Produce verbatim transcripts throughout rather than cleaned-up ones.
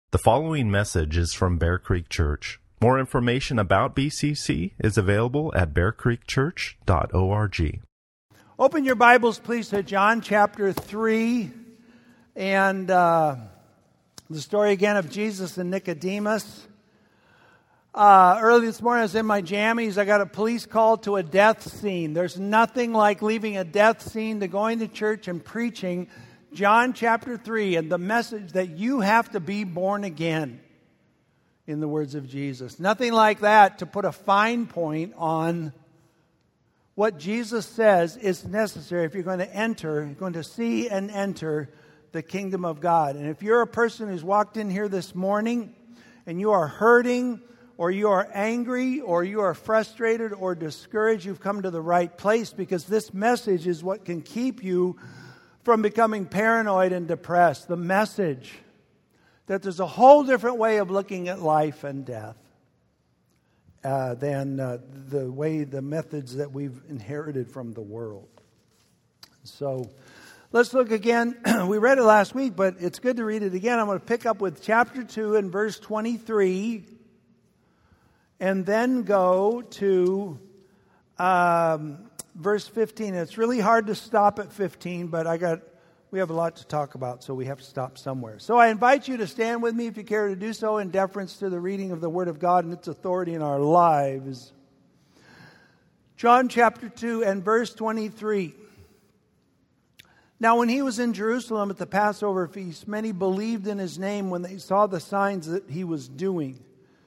The following message is from Bear Creek Church. More information about B C C is available at bear creek church dot org. Open your Bibles, please, to John chapter three, and uh, the story again of Jesus and Nicodemus. Uh, early this morning, I was in my jammies. I got a police call to a death scene. There's nothing like leaving a death scene to going to church and preaching John chapter three and the message that you have to be born again, in the words of Jesus. Nothing like that to put a fine point on what Jesus says is necessary if you're going to enter, you're going to see and enter the kingdom of God. And if you're a person who's walked in here this morning and you are hurting, or you are angry, or you are frustrated or discouraged, you've come to the right place, because this message is what can keep you from becoming paranoid and depressed. The message that there's a whole different way of looking at life and death uh, than uh, the way, the methods that we've inherited from the world. So let's look again. We read it last week, but it's good to read it again. I'm going to pick up with chapter two and verse twenty-three, and then go to um, verse fifteen. It's really hard to stop at fifteen, but I got we have a lot to talk about, so we have to stop somewhere. So I invite you to stand with me if you care to do so, in deference to the reading of the Word of God and its authority in our lives. John chapter two and verse twenty-three. Now when he was in Jerusalem at the Passover feast, many believed in his name when they saw the signs that he was doing.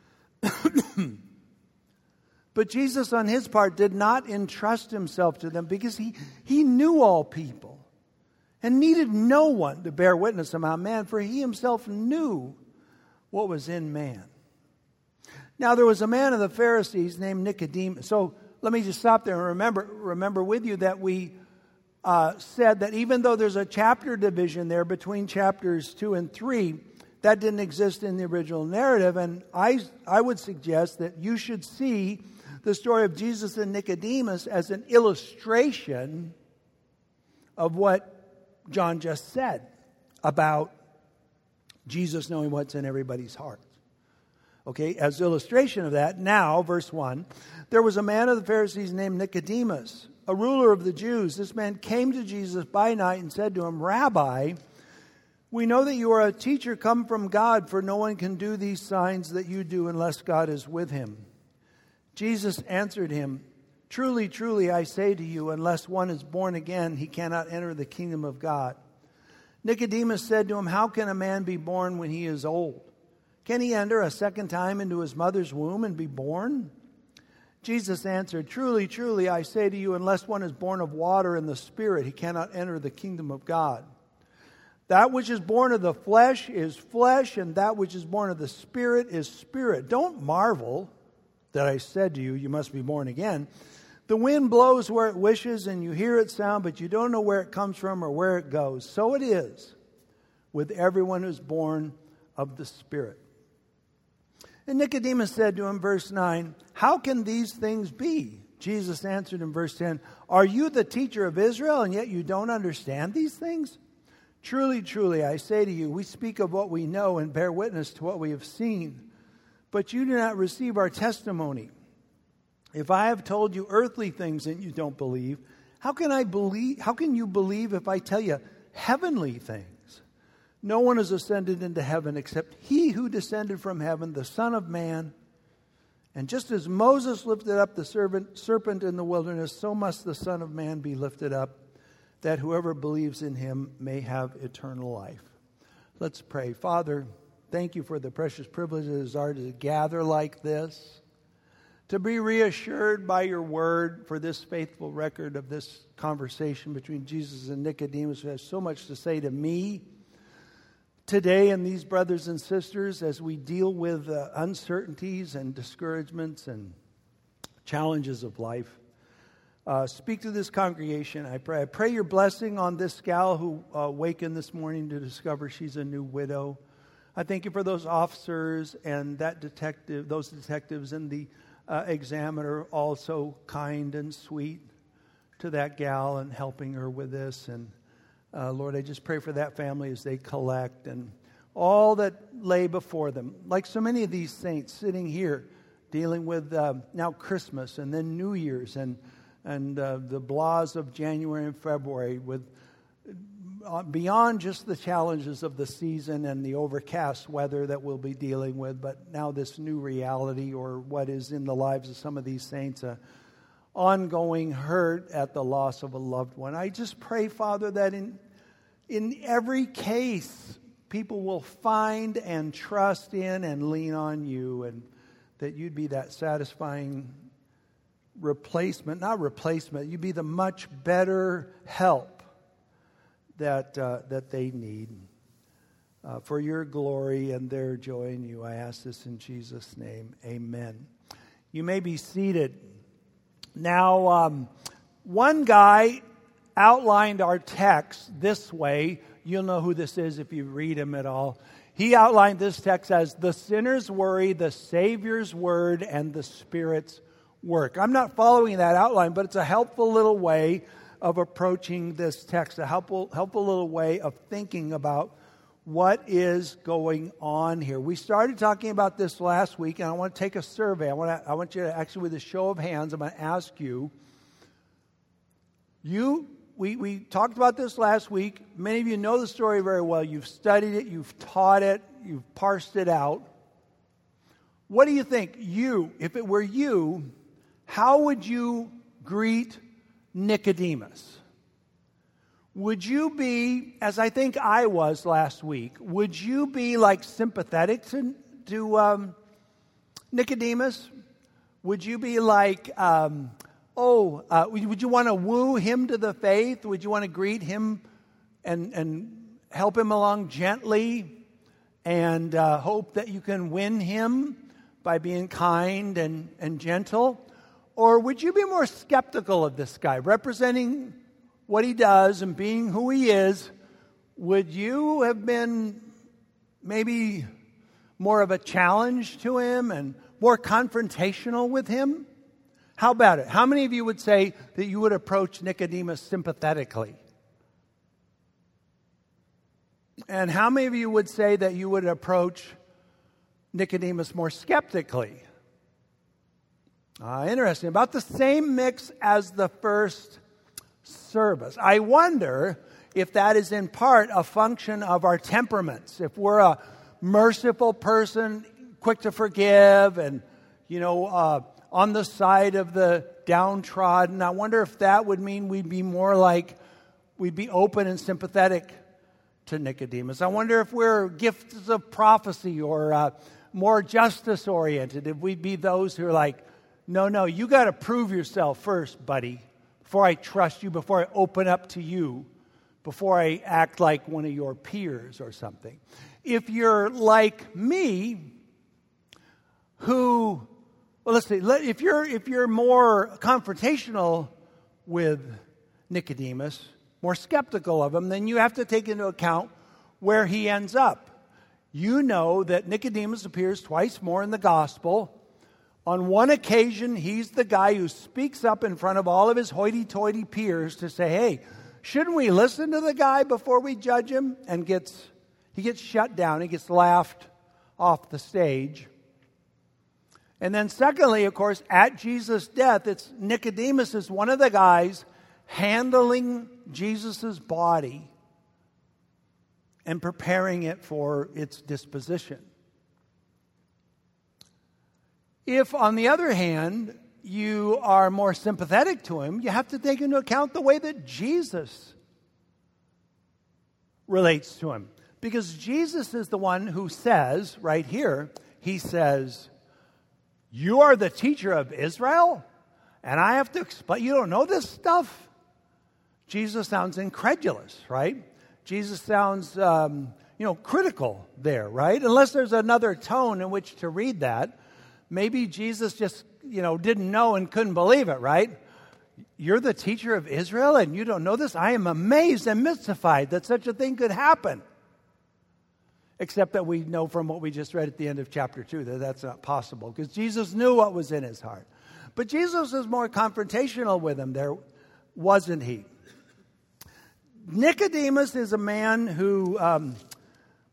But Jesus, on his part, did not entrust himself to them, because he, he knew all people and needed no one to bear witness about man, for he himself knew what was in man. Now there was a man of the Pharisees named Nicodemus. So let me just stop there and remember, remember with you that we uh, said that even though there's a chapter division there between chapters two and three, that didn't exist in the original narrative. And I, I would suggest that you should see the story of Jesus and Nicodemus as an illustration of what John just said about Jesus knowing what's in everybody's hearts. Okay, as illustration of that, now, verse one, there was a man of the Pharisees named Nicodemus, a ruler of the Jews. This man came to Jesus by night and said to him, "Rabbi, we know that you are a teacher come from God, for no one can do these signs that you do unless God is with him." Jesus answered him, "Truly, truly, I say to you, unless one is born again, he cannot enter the kingdom of God." Nicodemus said to him, "How can a man be born when he is old? Can he enter a second time into his mother's womb and be born?" Jesus answered, "Truly, truly, I say to you, unless one is born of water and the Spirit, he cannot enter the kingdom of God. That which is born of the flesh is flesh, and that which is born of the Spirit is spirit. Don't marvel that I said to you, you must be born again. The wind blows where it wishes, and you hear its sound, but you don't know where it comes from or where it goes. So it is with everyone who's born of the Spirit." And Nicodemus said to him, verse nine, "How can these things be?" Jesus answered in verse ten, "Are you the teacher of Israel, and yet you don't understand these things? Truly, truly, I say to you, we speak of what we know and bear witness to what we have seen, but you do not receive our testimony. If I have told you earthly things and you don't believe, how can I believe? How can you believe if I tell you heavenly things? No one has ascended into heaven except he who descended from heaven, the Son of Man. And just as Moses lifted up the serpent, serpent in the wilderness, so must the Son of Man be lifted up, that whoever believes in him may have eternal life." Let's pray. Father, thank you for the precious privileges are to gather like this, to be reassured by your word, for this faithful record of this conversation between Jesus and Nicodemus, who has so much to say to me today, and these brothers and sisters, as we deal with uh, uncertainties and discouragements and challenges of life. Uh, speak to this congregation, I pray. I pray your blessing on this gal who uh, awakened this morning to discover she's a new widow. I thank you for those officers and that detective, those detectives and the uh, examiner, also kind and sweet to that gal and helping her with this. And uh, Lord, I just pray for that family as they collect, and all that lay before them. Like so many of these saints sitting here, dealing with uh, now Christmas and then New Year's and and uh, the blahs of January and February, with uh, beyond just the challenges of the season and the overcast weather that we'll be dealing with, but now this new reality, or what is in the lives of some of these saints, uh, ongoing hurt at the loss of a loved one. I just pray, Father, that in in every case, people will find and trust in and lean on you, and that you'd be that satisfying replacement, not replacement, you'd be the much better help that uh, that they need. Uh, for your glory and their joy in you, I ask this in Jesus' name. Amen. You may be seated. Now, um, one guy outlined our text this way. You'll know who this is if you read him at all. He outlined this text as the sinner's worry, the Savior's word, and the Spirit's work. I'm not following that outline, but it's a helpful little way of approaching this text, a helpful, helpful little way of thinking about what is going on here. We started talking about this last week, and I want to take a survey. I want to, I want you to actually, with a show of hands, I'm going to ask you, you We, we talked about this last week. Many of you know the story very well. You've studied it. You've taught it. You've parsed it out. What do you think? You, if it were you, how would you greet Nicodemus? Would you be, as I think I was last week, would you be like sympathetic to, to um, Nicodemus? Would you be like... Um, Oh, uh, would you want to woo him to the faith? Would you want to greet him and and help him along gently and uh, hope that you can win him by being kind and, and gentle? Or would you be more skeptical of this guy, representing what he does and being who he is? Would you have been maybe more of a challenge to him and more confrontational with him? How about it? How many of you would say that you would approach Nicodemus sympathetically? And how many of you would say that you would approach Nicodemus more skeptically? Uh, interesting. About the same mix as the first service. I wonder if that is in part a function of our temperaments. If we're a merciful person, quick to forgive, and, you know, uh, on the side of the downtrodden, I wonder if that would mean we'd be more like, we'd be open and sympathetic to Nicodemus. I wonder if we're gifts of prophecy or uh, more justice-oriented, if we'd be those who are like, no, no, you got to prove yourself first, buddy, before I trust you, before I open up to you, before I act like one of your peers or something. If you're like me, who... Well, let's see. If you're if you're more confrontational with Nicodemus, more skeptical of him, then you have to take into account where he ends up. You know that Nicodemus appears twice more in the gospel. On one occasion, he's the guy who speaks up in front of all of his hoity-toity peers to say, "Hey, shouldn't we listen to the guy before we judge him?" And gets he gets shut down. He gets laughed off the stage. And then secondly, of course, at Jesus' death, it's Nicodemus is one of the guys handling Jesus' body and preparing it for its disposition. If, on the other hand, you are more sympathetic to him, you have to take into account the way that Jesus relates to him. Because Jesus is the one who says, right here, he says, "You are the teacher of Israel, and I have to explain, you don't know this stuff?" Jesus sounds incredulous, right? Jesus sounds, um, you know, critical there, right? Unless there's another tone in which to read that. Maybe Jesus just, you know, didn't know and couldn't believe it, right? "You're the teacher of Israel, and you don't know this? I am amazed and mystified that such a thing could happen." Except that we know from what we just read at the end of chapter two that that's not possible, because Jesus knew what was in his heart. But Jesus is more confrontational with him there, wasn't he? Nicodemus is a man who um,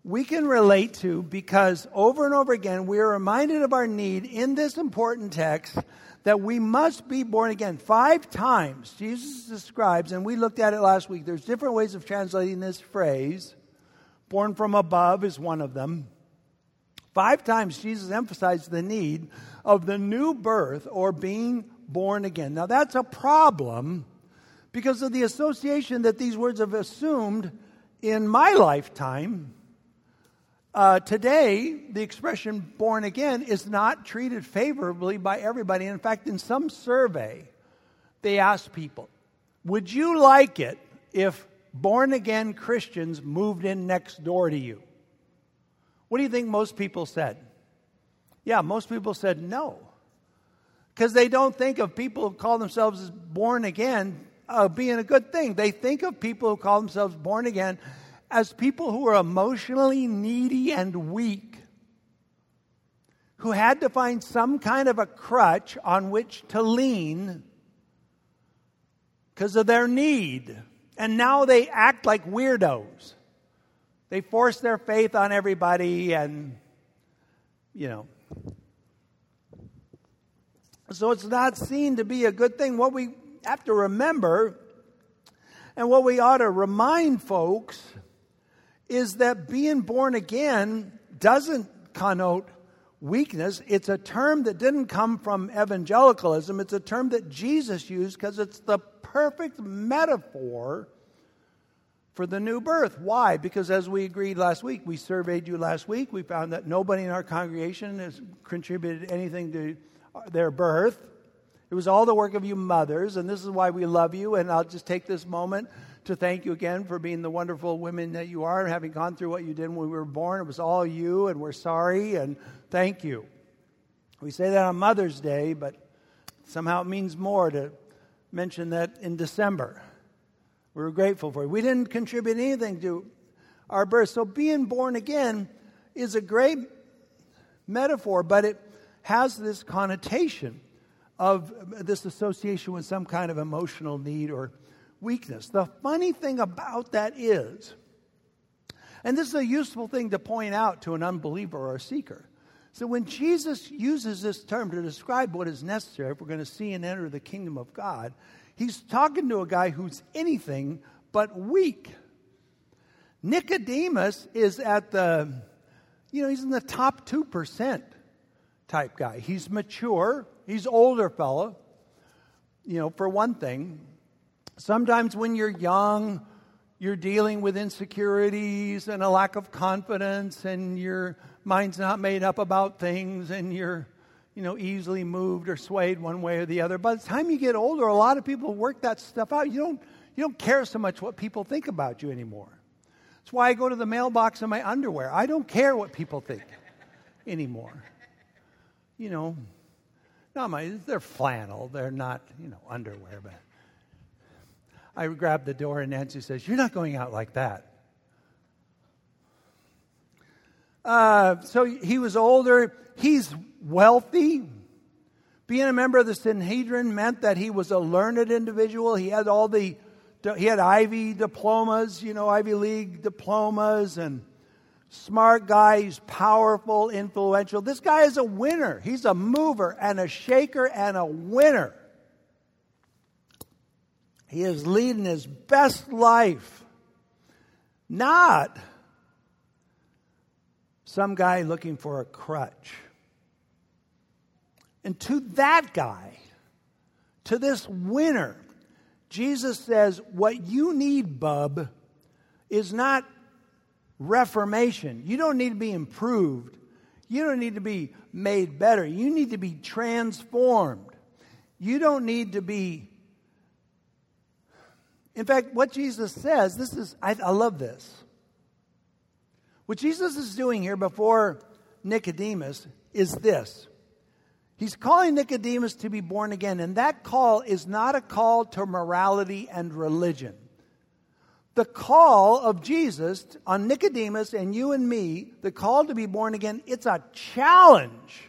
we can relate to, because over and over again we are reminded of our need in this important text that we must be born again. Five times Jesus describes, and we looked at it last week, there's different ways of translating this phrase. Born from above is one of them. Five times Jesus emphasized the need of the new birth or being born again. Now that's a problem because of the association that these words have assumed in my lifetime. Uh, today, the expression born again is not treated favorably by everybody. In fact, in some survey, they asked people, would you like it if born again Christians moved in next door to you? What do you think most people said? Yeah, most people said no. Because they don't think of people who call themselves as born again uh, being a good thing. They think of people who call themselves born again as people who are emotionally needy and weak, who had to find some kind of a crutch on which to lean because of their need. And now they act like weirdos. They force their faith on everybody and, you know. So it's not seen to be a good thing. What we have to remember, and what we ought to remind folks, is that being born again doesn't connote weakness. It's a term that didn't come from evangelicalism. It's a term that Jesus used because it's the perfect metaphor for the new birth. Why? Because as we agreed last week, we surveyed you last week, we found that nobody in our congregation has contributed anything to their birth. It was all the work of you mothers, and this is why we love you. And I'll just take this moment to thank you again for being the wonderful women that you are and having gone through what you did when we were born. It was all you, and we're sorry, and thank you. We say that on Mother's Day, but somehow it means more to mention that in December. We were grateful for it. We didn't contribute anything to our birth. So being born again is a great metaphor, but it has this connotation of this association with some kind of emotional need or weakness. The funny thing about that is, and this is a useful thing to point out to an unbeliever or a seeker, so when Jesus uses this term to describe what is necessary if we're going to see and enter the kingdom of God, he's talking to a guy who's anything but weak. Nicodemus is at the, you know, he's in the top two percent type guy. He's mature. He's older fellow. You know, for one thing, sometimes when you're young, you're dealing with insecurities and a lack of confidence, and your mind's not made up about things, and you're, you know, easily moved or swayed one way or the other. By the time you get older, a lot of people work that stuff out. You don't, you don't care so much what people think about you anymore. That's why I go to the mailbox in my underwear. I don't care what people think anymore. You know, not my, they're flannel. They're not, you know, underwear, but I grabbed the door and Nancy says, "You're not going out like that." Uh, so he was older. He's wealthy. Being a member of the Sanhedrin meant that he was a learned individual. He had all the, he had Ivy diplomas, you know, Ivy League diplomas, and smart guy. He's powerful, influential. This guy is a winner. He's a mover and a shaker and a winner. He is leading his best life. Not some guy looking for a crutch. And to that guy, to this winner, Jesus says, what you need, bub, is not reformation. You don't need to be improved. You don't need to be made better. You need to be transformed. You don't need to be... In fact, what Jesus says, this is, I, I love this. What Jesus is doing here before Nicodemus is this. He's calling Nicodemus to be born again, and that call is not a call to morality and religion. The call of Jesus on Nicodemus and you and me, the call to be born again, it's a challenge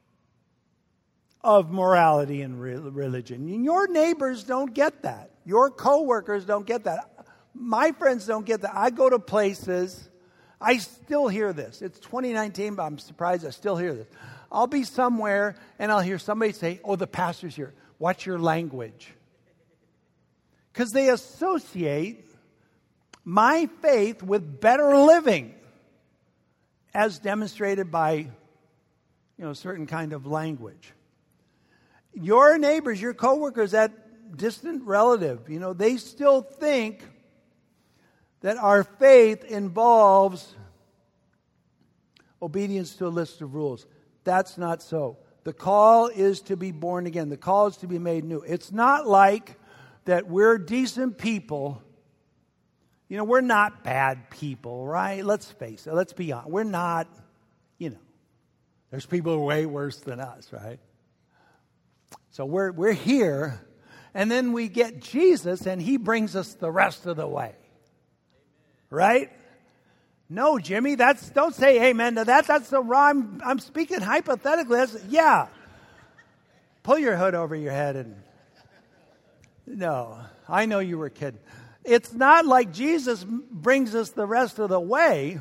of morality and re- religion. And your neighbors don't get that. Your coworkers don't get that. My friends don't get that. I go to places, I still hear this. It's twenty nineteen, but I'm surprised I still hear this. I'll be somewhere and I'll hear somebody say, oh, the pastor's here. Watch your language. Because they associate my faith with better living as demonstrated by, you know, certain kind of language. Your neighbors, your coworkers, that distant relative, you know, they still think that our faith involves obedience to a list of rules. That's not so. The call is to be born again. The call is to be made new. It's not like that we're decent people. You know, we're not bad people, right? Let's face it. Let's be honest. We're not, you know, there's people way worse than us, right? So we're we're here, and then we get Jesus, and he brings us the rest of the way. Right? No, Jimmy, that's don't say amen to that. That's the wrong. I'm, I'm speaking hypothetically. That's, yeah. Pull your hood over your head and no, I know you were kidding. It's not like Jesus brings us the rest of the way.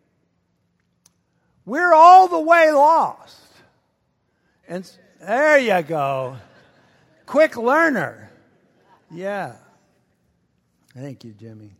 We're all the way lost. And there you go. Quick learner. Yeah. Thank you, Jimmy.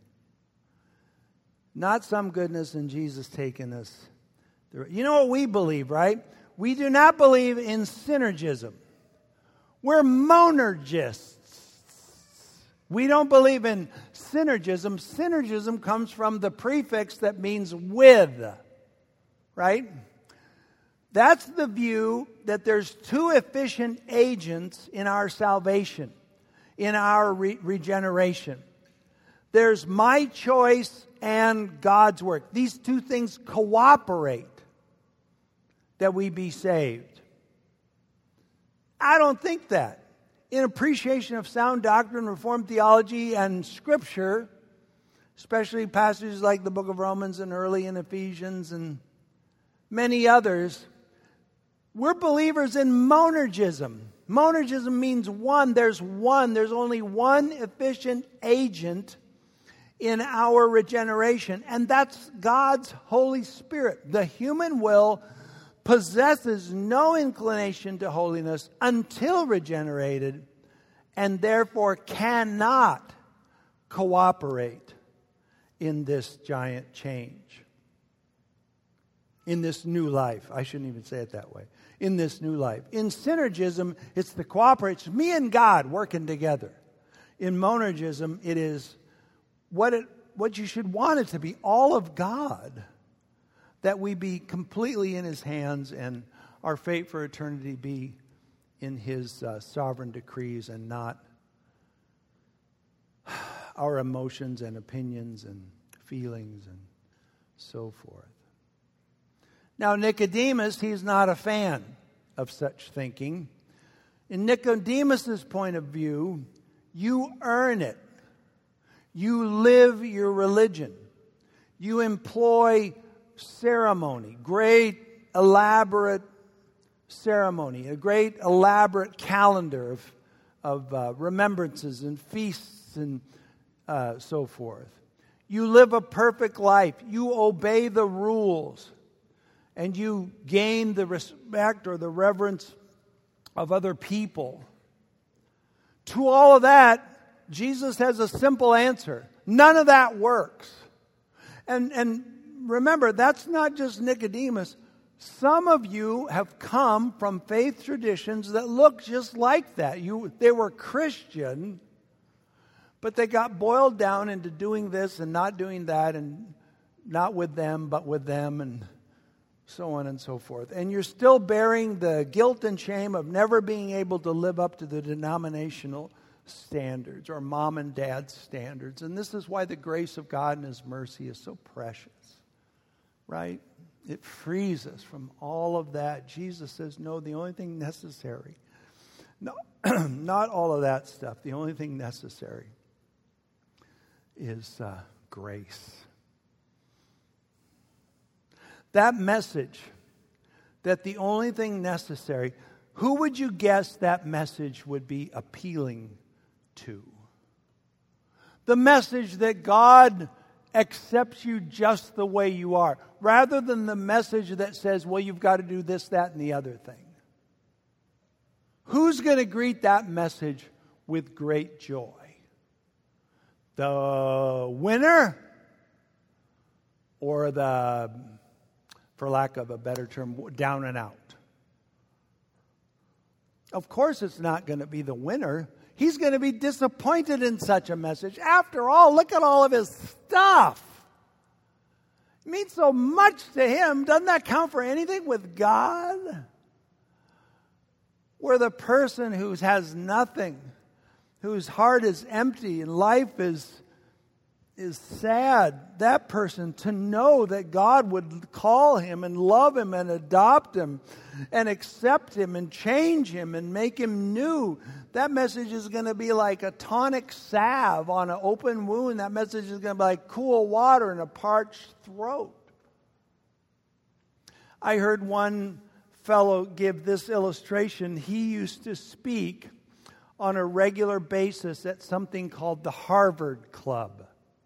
Not some goodness in Jesus taking us. You know what we believe, right? We do not believe in synergism. We're monergists. We don't believe in synergism. Synergism comes from the prefix that means with, right? That's the view that there's two efficient agents in our salvation, in our re- regeneration. There's my choice and God's work. These two things cooperate that we be saved. I don't think that. In appreciation of sound doctrine, Reformed theology, and Scripture, especially passages like the book of Romans and early in Ephesians and many others, we're believers in monergism. Monergism means one. There's one. There's only one efficient agent in our regeneration, and that's God's Holy Spirit. The human will possesses no inclination to holiness until regenerated, and therefore cannot cooperate in this giant change. In this new life. I shouldn't even say it that way. In this new life. In synergism, it's the cooperation. It's me and God working together. In monergism, it is what it what you should want it to be, all of God. That we be completely in His hands and our fate for eternity be in His uh, sovereign decrees and not our emotions and opinions and feelings and so forth. Now, Nicodemus, he's not a fan of such thinking. In Nicodemus's point of view, you earn it. You live your religion. You employ ceremony, great elaborate ceremony, a great elaborate calendar of, of uh, remembrances and feasts and uh, so forth. You live a perfect life. You obey the rules. And you gain the respect or the reverence of other people. To all of that, Jesus has a simple answer. None of that works. And, and remember, that's not just Nicodemus. Some of you have come from faith traditions that look just like that. You, they were Christian, but they got boiled down into doing this and not doing that, and not with them, but with them, and so on and so forth. And you're still bearing the guilt and shame of never being able to live up to the denominational standards or mom and dad's standards. And this is why the grace of God and His mercy is so precious, right? It frees us from all of that. Jesus says, no, the only thing necessary, no, not all of that stuff. The only thing necessary is uh, grace. That message, that the only thing necessary, who would you guess that message would be appealing to? The message that God accepts you just the way you are, rather than the message that says, well, you've got to do this, that, and the other thing. Who's going to greet that message with great joy? The winner or the, for lack of a better term, down and out? Of course it's not going to be the winner. He's going to be disappointed in such a message. After all, look at all of his stuff. It means so much to him. Doesn't that count for anything with God? Where the person who has nothing, whose heart is empty and life is, is sad, that person, to know that God would call him and love him and adopt him and accept him and change him and make him new, that message is going to be like a tonic salve on an open wound. That message is going to be like cool water in a parched throat. I heard one fellow give this illustration. He used to speak on a regular basis at something called the Harvard Club.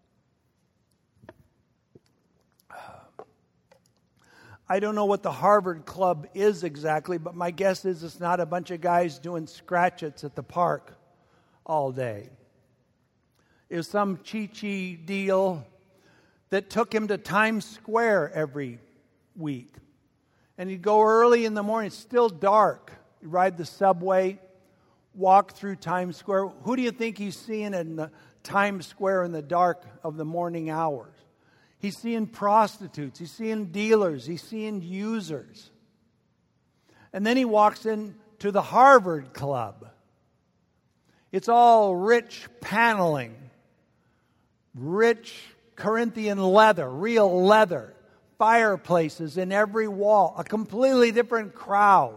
I don't know what the Harvard Club is exactly, but my guess is it's not a bunch of guys doing scratch-its at the park all day. It was some chi-chi deal that took him to Times Square every week. And he'd go early in the morning, it's still dark. He'd ride the subway, walk through Times Square. Who do you think he's seeing in the Times Square in the dark of the morning hours? He's seeing prostitutes. He's seeing dealers. He's seeing users. And then he walks into the Harvard Club. It's all rich paneling, rich Corinthian leather, real leather, fireplaces in every wall, a completely different crowd.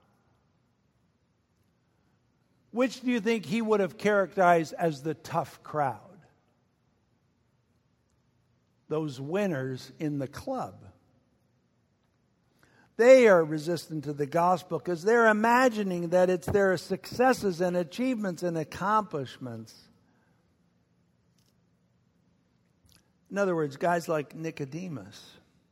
Which do you think he would have characterized as the tough crowd? Those winners in the club. They are resistant to the gospel because they're imagining that it's their successes and achievements and accomplishments. In other words, guys like Nicodemus.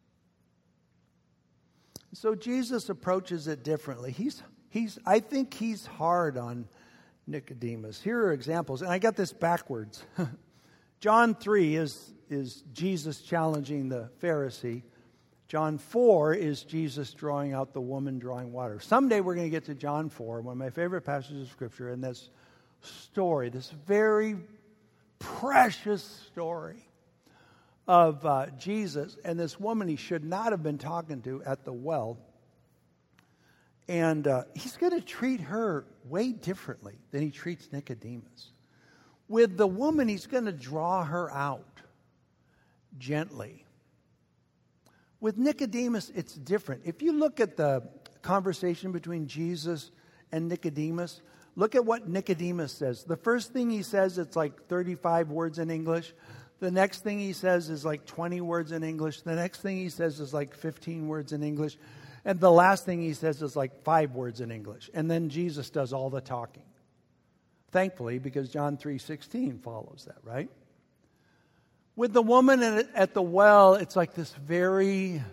So Jesus approaches it differently. He's, he's, I think he's hard on Nicodemus. Here are examples, and I got this backwards. John three is, is Jesus challenging the Pharisee. John four is Jesus drawing out the woman drawing water. Someday we're going to get to John four, one of my favorite passages of Scripture, and this story, this very precious story of uh, Jesus and this woman he should not have been talking to at the well. And uh, he's going to treat her way differently than he treats Nicodemus. With the woman, he's going to draw her out gently. With Nicodemus, it's different. If you look at the conversation between Jesus and Nicodemus, look at what Nicodemus says. The first thing he says, it's like thirty-five words in English. The next thing he says is like twenty words in English. The next thing he says is like fifteen words in English. And the last thing he says is like five words in English. And then Jesus does all the talking. Thankfully, because John three sixteen follows that, right? With the woman at the well, it's like this very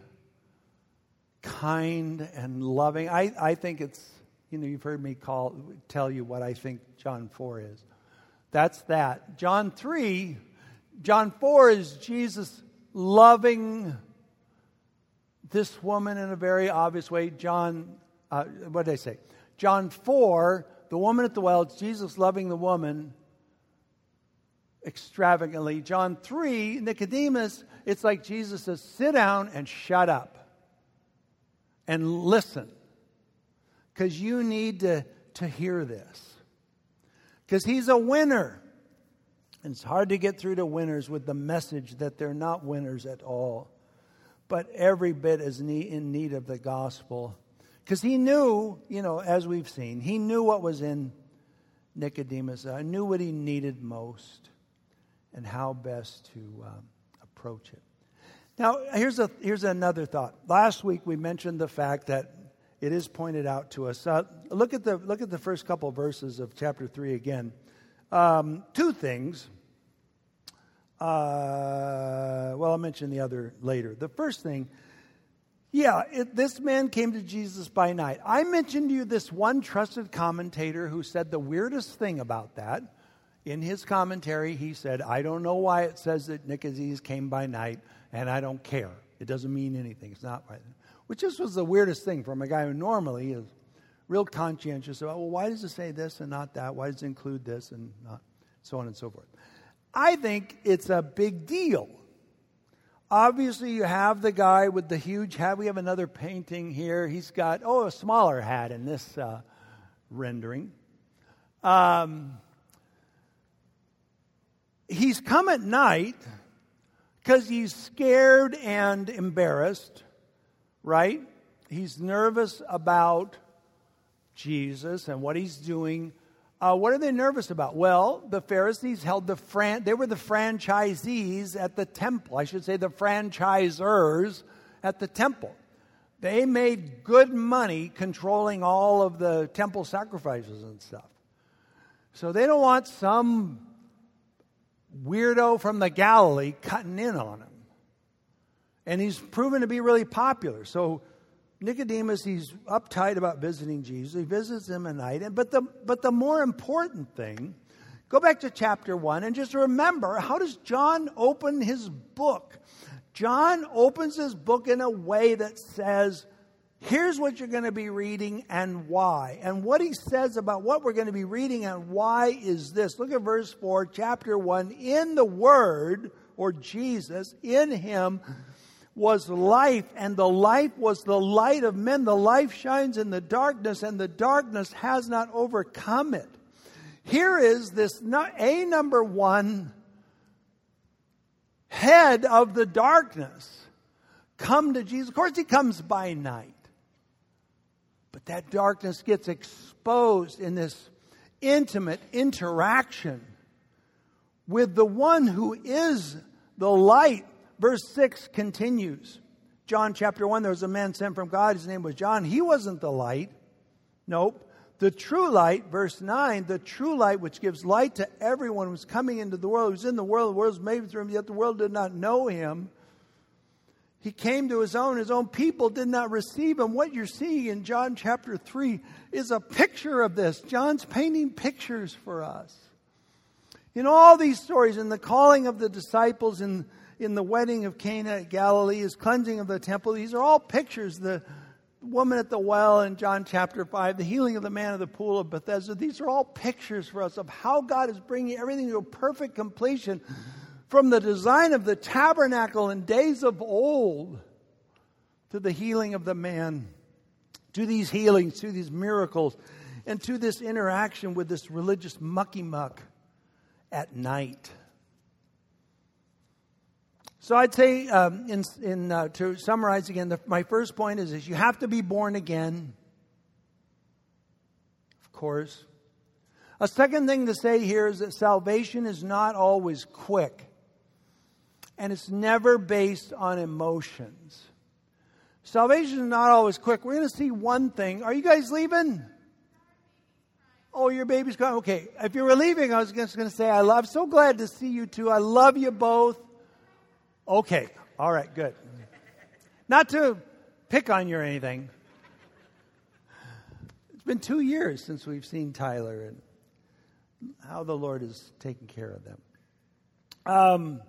kind and loving. I, I think it's, you know, you've heard me call tell you what I think John four is. That's that. John three, John four is Jesus loving this woman in a very obvious way. John, uh, what did I say? John four, the woman at the well, it's Jesus loving the woman extravagantly. John three, Nicodemus, it's like Jesus says, sit down and shut up and listen. Because you need to, to hear this. Because he's a winner. And it's hard to get through to winners with the message that they're not winners at all. But every bit is in need of the gospel. Because he knew, you know, as we've seen, he knew what was in Nicodemus. I knew what he needed most and how best to um, approach it. Now, here's a here's another thought. Last week we mentioned the fact that it is pointed out to us. Uh, look at the look at the first couple verses of chapter three again. Um, two things. Uh, well, I'll mention the other later. The first thing, yeah, it, this man came to Jesus by night. I mentioned to you this one trusted commentator who said the weirdest thing about that. In his commentary, he said, I don't know why it says that Nicodemus came by night, and I don't care. It doesn't mean anything. It's not right. Which just was the weirdest thing from a guy who normally is real conscientious about, well, why does it say this and not that? Why does it include this and not so on and so forth? I think it's a big deal. Obviously, you have the guy with the huge hat. We have another painting here. He's got, oh, a smaller hat in this uh, rendering. Um, he's come at night because he's scared and embarrassed, right? He's nervous about Jesus and what he's doing. Uh, what are they nervous about? Well, the Pharisees held the fran- they were the franchisees at the temple. I should say the franchisors at the temple. They made good money controlling all of the temple sacrifices and stuff. So they don't want some weirdo from the Galilee cutting in on him. And he's proven to be really popular. So Nicodemus, he's uptight about visiting Jesus. He visits him at night. And, but, the, but the more important thing, go back to chapter one and just remember, how does John open his book? John opens his book in a way that says, here's what you're going to be reading and why. And what he says about what we're going to be reading and why is this. Look at verse four, chapter one. In the Word, or Jesus, in him was life, and the life was the light of men. The life shines in the darkness, and the darkness has not overcome it. Here is this A number one head of the darkness come to Jesus. Of course, he comes by night. But that darkness gets exposed in this intimate interaction with the one who is the light. Verse six continues. John chapter one, there was a man sent from God. His name was John. He wasn't the light. Nope. The true light, verse nine, the true light which gives light to everyone who's coming into the world, who's in the world, the world was made through him, yet the world did not know him. He came to his own. His own people did not receive him. What you're seeing in John chapter three is a picture of this. John's painting pictures for us. In all these stories, in the calling of the disciples, in, in the wedding of Cana at Galilee, his cleansing of the temple, these are all pictures. The woman at the well in John chapter five, the healing of the man of the pool of Bethesda, these are all pictures for us of how God is bringing everything to a perfect completion. From the design of the tabernacle in days of old to the healing of the man, to these healings, to these miracles, and to this interaction with this religious mucky-muck at night. So I'd say, um, in, in, uh, to summarize again, the, my first point is, is you have to be born again, of course. A second thing to say here is that salvation is not always quick. And it's never based on emotions. Salvation is not always quick. We're going to see one thing. Are you guys leaving? Oh, your baby's gone. Okay. If you were leaving, I was just going to say, I love, I'm so glad to see you two. I love you both. Okay. All right. Good. Not to pick on you or anything. It's been two years since we've seen Tyler and how the Lord is taking care of them. Um...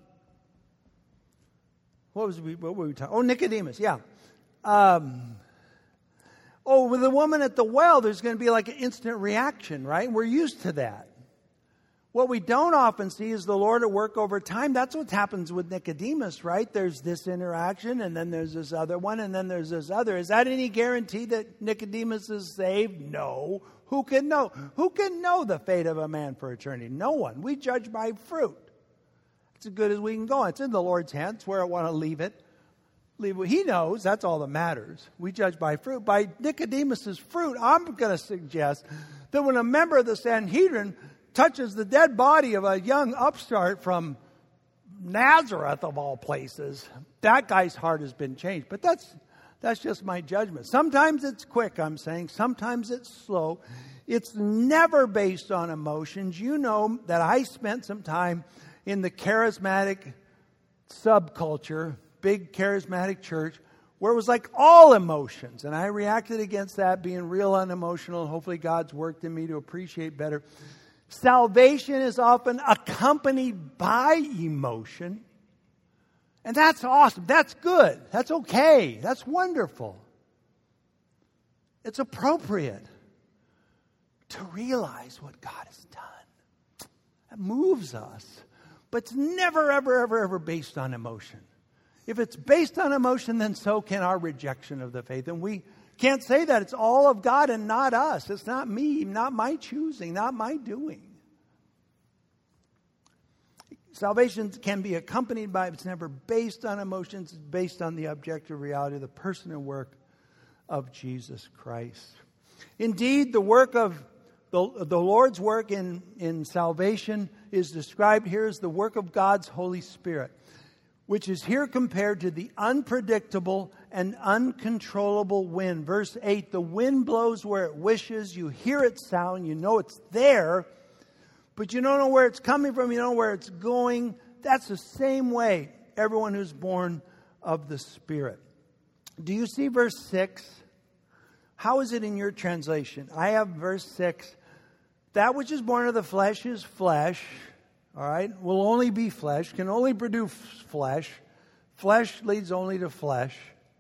What was we? What were we talking? Oh, Nicodemus, yeah. Um, oh, with the woman at the well, there's going to be like an instant reaction, right? We're used to that. What we don't often see is the Lord at work over time. That's what happens with Nicodemus, right? There's this interaction, and then there's this other one, and then there's this other. Is that any guarantee that Nicodemus is saved? No. Who can know? Who can know the fate of a man for eternity? No one. We judge by fruit. It's as good as we can go. It's in the Lord's hands where I want to leave it. Leave it. He knows. That's all that matters. We judge by fruit. By Nicodemus's fruit, I'm going to suggest that when a member of the Sanhedrin touches the dead body of a young upstart from Nazareth, of all places, that guy's heart has been changed. But that's that's just my judgment. Sometimes it's quick, I'm saying. Sometimes it's slow. It's never based on emotions. You know that I spent some time in the charismatic subculture, big charismatic church, where it was like all emotions. And I reacted against that, being real unemotional. Hopefully God's worked in me to appreciate better. Salvation is often accompanied by emotion. And that's awesome. That's good. That's okay. That's wonderful. It's appropriate to realize what God has done. That moves us. But it's never, ever, ever, ever based on emotion. If it's based on emotion, then so can our rejection of the faith. And we can't say that. It's all of God and not us. It's not me, not my choosing, not my doing. Salvation can be accompanied by, it's never based on emotions. It's based on the objective reality of the person and work of Jesus Christ. Indeed, the work of the, the Lord's work in, in salvation is described here as the work of God's Holy Spirit, which is here compared to the unpredictable and uncontrollable wind. Verse eight, the wind blows where it wishes. You hear its sound. You know it's there, but you don't know where it's coming from. You don't know where it's going. That's the same way everyone who's born of the Spirit. Do you see verse six? How is it in your translation? I have verse six. That which is born of the flesh is flesh. All right? Will only be flesh. Can only produce flesh. Flesh leads only to flesh.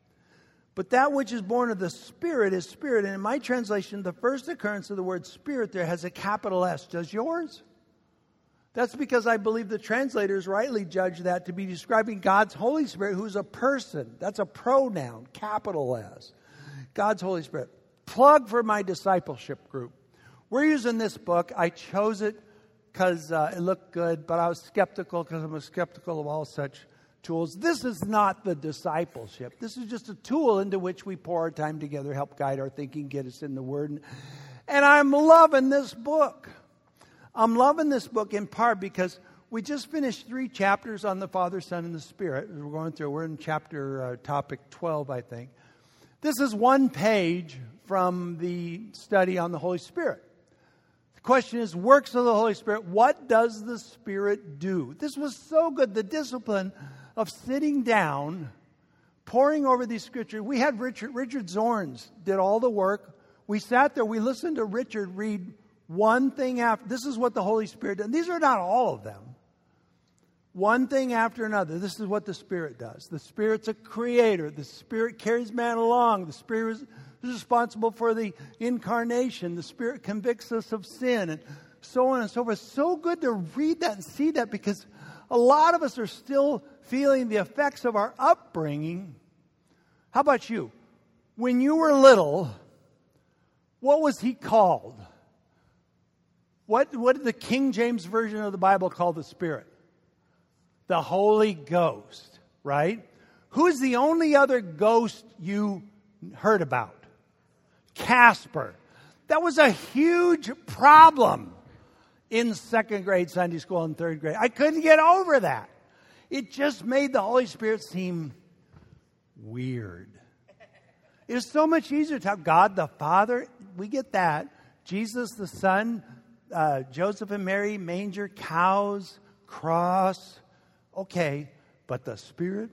But that which is born of the Spirit is spirit. And in my translation, the first occurrence of the word spirit there has a capital S. Does yours? That's because I believe the translators rightly judge that to be describing God's Holy Spirit, who's a person. That's a pronoun, capital S. God's Holy Spirit. Plug for my discipleship group. We're using this book. I chose it because uh, it looked good, but I was skeptical because I'm skeptical of all such tools. This is not the discipleship. This is just a tool into which we pour our time together, help guide our thinking, get us in the Word. And I'm loving this book. I'm loving this book in part because we just finished three chapters on the Father, Son, and the Spirit. We're going through. We're in chapter uh, topic twelve, I think. This is one page from the study on the Holy Spirit. The question is, works of the Holy Spirit. What does the Spirit do? This was so good. The discipline of sitting down, poring over these scriptures. We had Richard, Richard Zorns did all the work. We sat there. We listened to Richard read one thing after. This is what the Holy Spirit does. These are not all of them. One thing after another. This is what the Spirit does. The Spirit's a creator. The Spirit carries man along. The Spirit is responsible for the incarnation. The Spirit convicts us of sin, and so on and so forth. So good to read that and see that, because a lot of us are still feeling the effects of our upbringing. How about you? When you were little, what was he called? What, what did the King James Version of the Bible call the Spirit? The Holy Ghost, right? Who's the only other ghost you heard about? Casper. That was a huge problem in second grade Sunday school and third grade. I couldn't get over that. It just made the Holy Spirit seem weird. It was so much easier to have God the Father. We get that. Jesus the Son, uh, Joseph and Mary, manger, cows, cross. Okay, but the Spirit,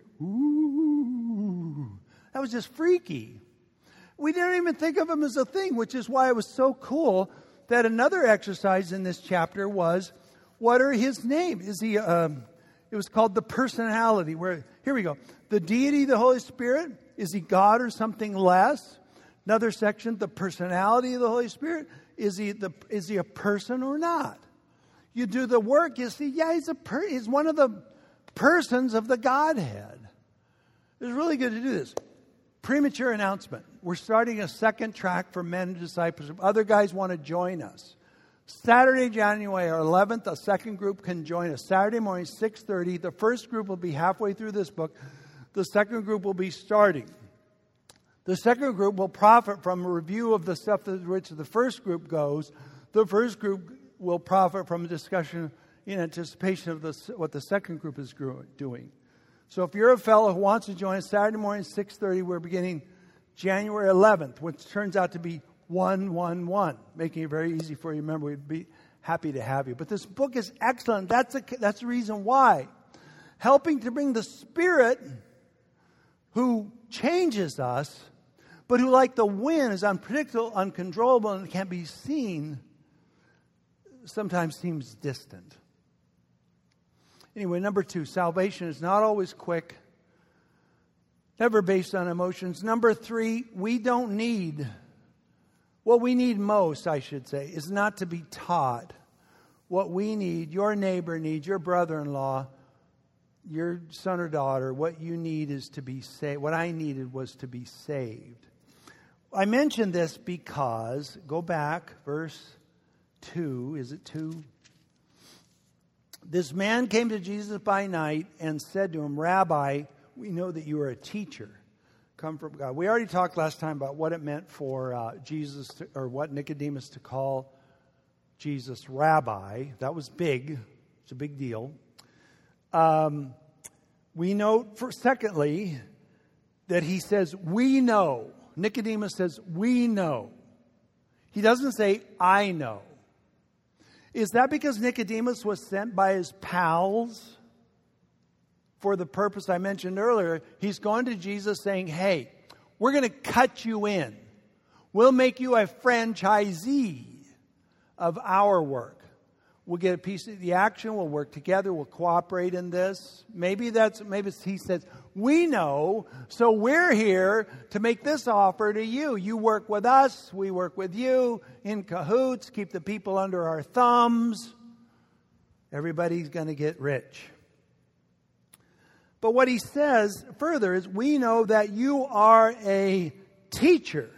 ooh, that was just freaky. We didn't even think of him as a thing, which is why it was so cool that another exercise in this chapter was, what are his name? Is he? Um, it was called the personality. Where here we go. The deity, the Holy Spirit. Is he God or something less? Another section. The personality of the Holy Spirit. Is he the? Is he a person or not? You do the work. You see, yeah, he's a. Per, he's one of the persons of the Godhead. It was really good to do this. Premature announcement. We're starting a second track for men and discipleship. Other guys want to join us. Saturday, January eleventh, a second group can join us. Saturday morning, six thirty. The first group will be halfway through this book. The second group will be starting. The second group will profit from a review of the stuff that which the first group goes. The first group will profit from a discussion in anticipation of the, what the second group is doing. So if you're a fellow who wants to join us, Saturday morning, six thirty, we're beginning January eleventh, which turns out to be one one one, making it very easy for you to remember. We'd be happy to have you. But this book is excellent. That's a, that's the reason why. Helping to bring the Spirit who changes us, but who, like the wind, is unpredictable, uncontrollable, and can't be seen, sometimes seems distant. Anyway, number two, salvation is not always quick, never based on emotions. Number three, we don't need, what we need most, I should say, is not to be taught. What we need, your neighbor needs, your brother-in-law, your son or daughter, what you need is to be saved. What I needed was to be saved. I mention this because, go back, verse two, is it two? This man came to Jesus by night and said to him, Rabbi, we know that you are a teacher, come from God. We already talked last time about what it meant for uh, Jesus, to, or what Nicodemus to call Jesus Rabbi. That was big. It's a big deal. Um, we note, for, secondly, that he says, we know. Nicodemus says, we know. He doesn't say, I know. Is that because Nicodemus was sent by his pals for the purpose I mentioned earlier? He's gone to Jesus saying, hey, we're going to cut you in. We'll make you a franchisee of our work. We'll get a piece of the action. We'll work together. We'll cooperate in this. Maybe that's, maybe he says, we know, so we're here to make this offer to you. You work with us. We work with you in cahoots. Keep the people under our thumbs. Everybody's going to get rich. But what he says further is, we know that you are a teacher.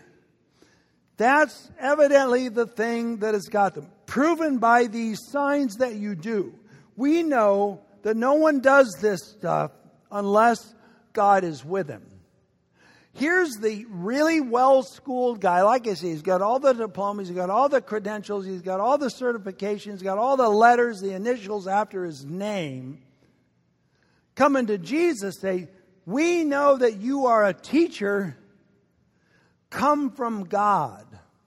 That's evidently the thing that has got them. Proven by these signs that you do. We know that no one does this stuff unless God is with him. Here's the really well-schooled guy. Like I say, he's got all the diplomas, he's got all the credentials, he's got all the certifications, he's got all the letters, the initials after his name. Coming to Jesus, say, we know that you are a teacher come from God.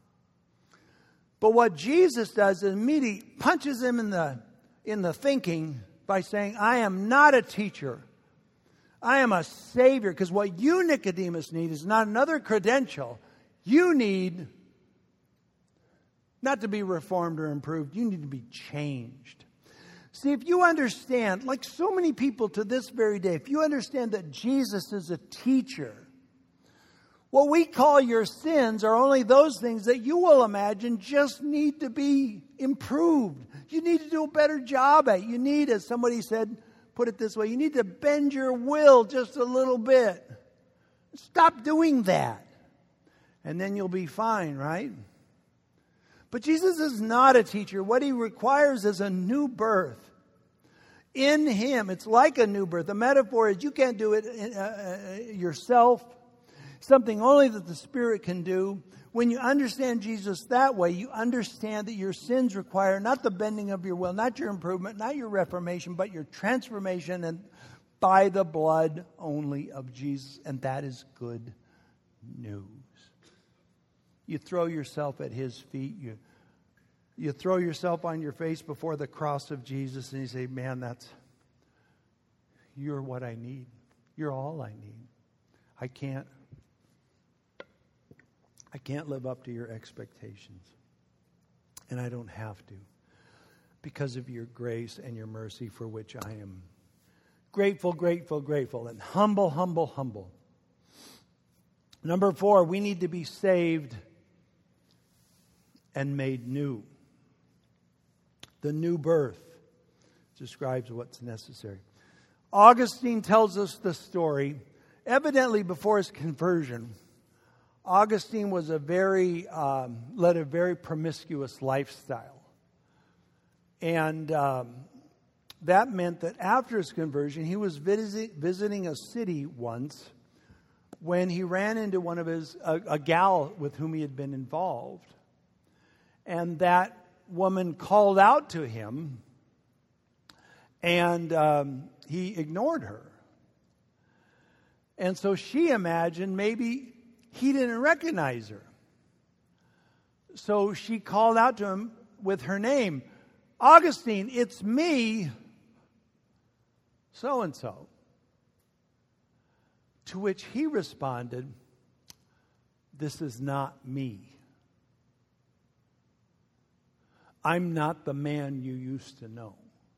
But what Jesus does is immediately punches him in the, in the thinking by saying, I am not a teacher. I am a Savior. Because what you, Nicodemus, need is not another credential. You need not to be reformed or improved. You need to be changed. See, if you understand, like so many people to this very day, if you understand that Jesus is a teacher, what we call your sins are only those things that you will imagine just need to be improved. You need to do a better job at. You need, as somebody said, put it this way, you need to bend your will just a little bit. Stop doing that. And then you'll be fine, right? But Jesus is not a teacher. What he requires is a new birth. In him, it's like a new birth. The metaphor is you can't do it uh, yourself. Something only that the Spirit can do. When you understand Jesus that way, you understand that your sins require not the bending of your will, not your improvement, not your reformation, but your transformation, and by the blood only of Jesus. And that is good news. You throw yourself at his feet. You, you throw yourself on your face before the cross of Jesus, and you say, man, that's, you're what I need. You're all I need. I can't. I can't live up to your expectations. And I don't have to. Because of your grace and your mercy, for which I am grateful, grateful, grateful. And humble, humble, humble. Number four, we need to be saved and made new. The new birth describes what's necessary. Augustine tells us the story. Evidently before his conversion, Augustine was a very, um, led a very promiscuous lifestyle. And um, that meant that after his conversion, he was visit, visiting a city once when he ran into one of his, a, a gal with whom he had been involved. And that woman called out to him, and um, he ignored her. And so she imagined maybe he didn't recognize her. So she called out to him with her name, Augustine, it's me, so-and-so. To which he responded, this is not me. I'm not the man you used to know.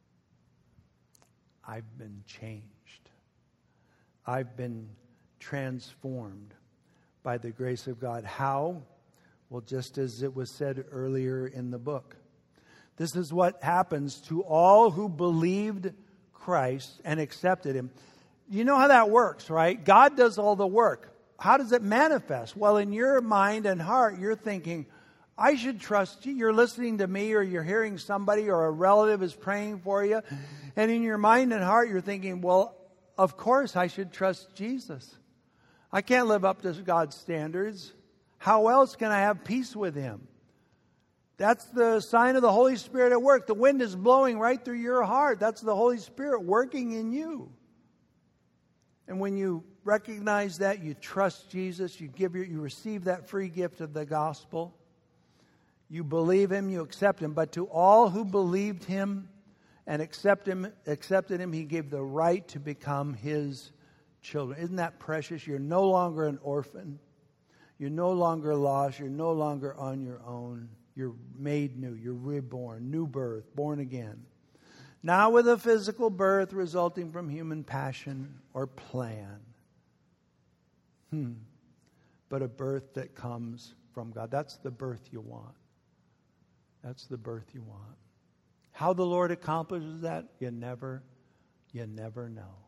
I've been changed. I've been transformed by the grace of God. How? Well, just as it was said earlier in the book. This is what happens to all who believed Christ and accepted Him. You know how that works, right? God does all the work. How does it manifest? Well, in your mind and heart, you're thinking, I should trust you. You're listening to me, or you're hearing somebody, or a relative is praying for you. And in your mind and heart, you're thinking, well, of course I should trust Jesus. I can't live up to God's standards. How else can I have peace with Him? That's the sign of the Holy Spirit at work. The wind is blowing right through your heart. That's the Holy Spirit working in you. And when you recognize that, you trust Jesus, you give your, you receive that free gift of the gospel. You believe Him, you accept Him. But to all who believed Him and accept him, accepted Him, He gave the right to become His children. Isn't that precious? You're no longer an orphan. You're no longer lost. You're no longer on your own. You're made new. You're reborn. New birth. Born again. Not with a physical birth resulting from human passion or plan. Hmm. But a birth that comes from God. That's the birth you want. That's the birth you want. How the Lord accomplishes that, you never, you never know.